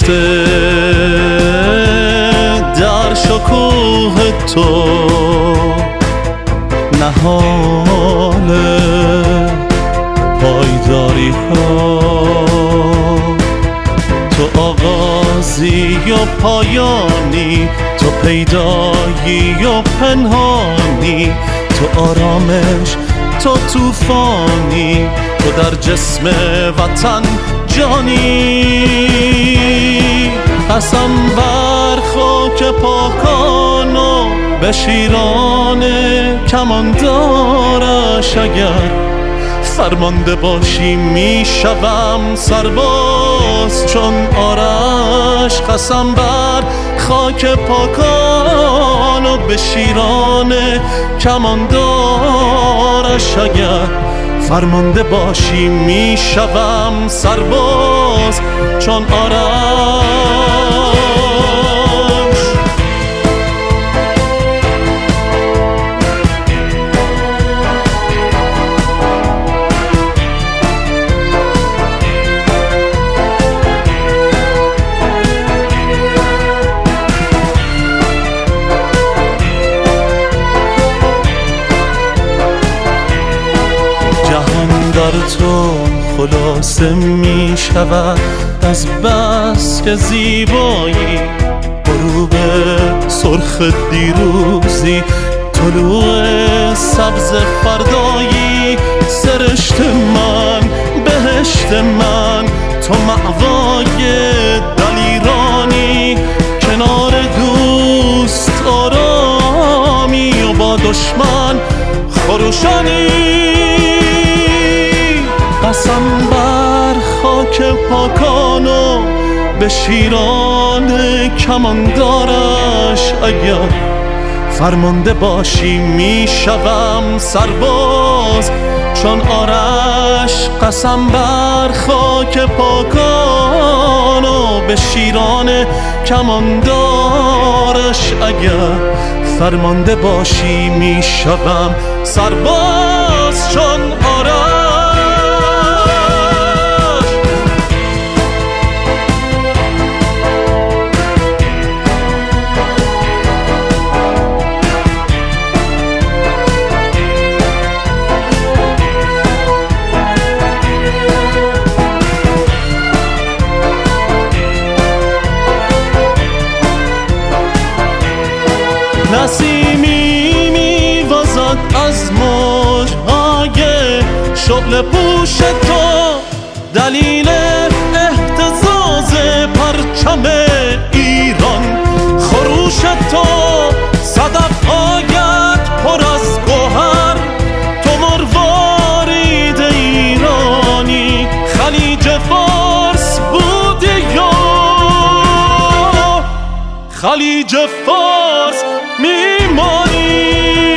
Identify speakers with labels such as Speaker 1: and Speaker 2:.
Speaker 1: گذشته در شکوه تو نهال پایداری ها، تو آغازی و پایانی، تو پیدایی و پنهانی، تو آرامش، تو طوفانی، تو در جسم وطن جانی. قسم بر خاک پاکان و به شیران کماندارش اگر فرمانده باشی میشوم سرباز چون آرش. قسم بر خاک پاکان و به شیران کماندارش اگر فرمانده باشی میشوم سرباز چون آرش. در تو خلاصه می شود از بس که زیبایی، غروب سرخ دیروزی، طلوع سبز فردایی، سرشت من، بهشت من، تو مأوای دلیرانی، کنار دوست آرامی و با دشمن خروشانی. قسم بر خاک پاکان و به شیران کماندارش اگر فرمانده باشی میشوم سرباز چون آرش. قسم بر خاک پاکان و به شیران کماندارش اگر فرمانده باشی میشوم سرباز چون آرش. نسیمی میوازد از موجهای شعله پوش تو، دلیل اهتزاز پرچم ایران خروش تو، صدف‌هایت پر از گوهر، تو مروارید ایرانی، خلیج فارس بودی یا خلیج فارس میمانی.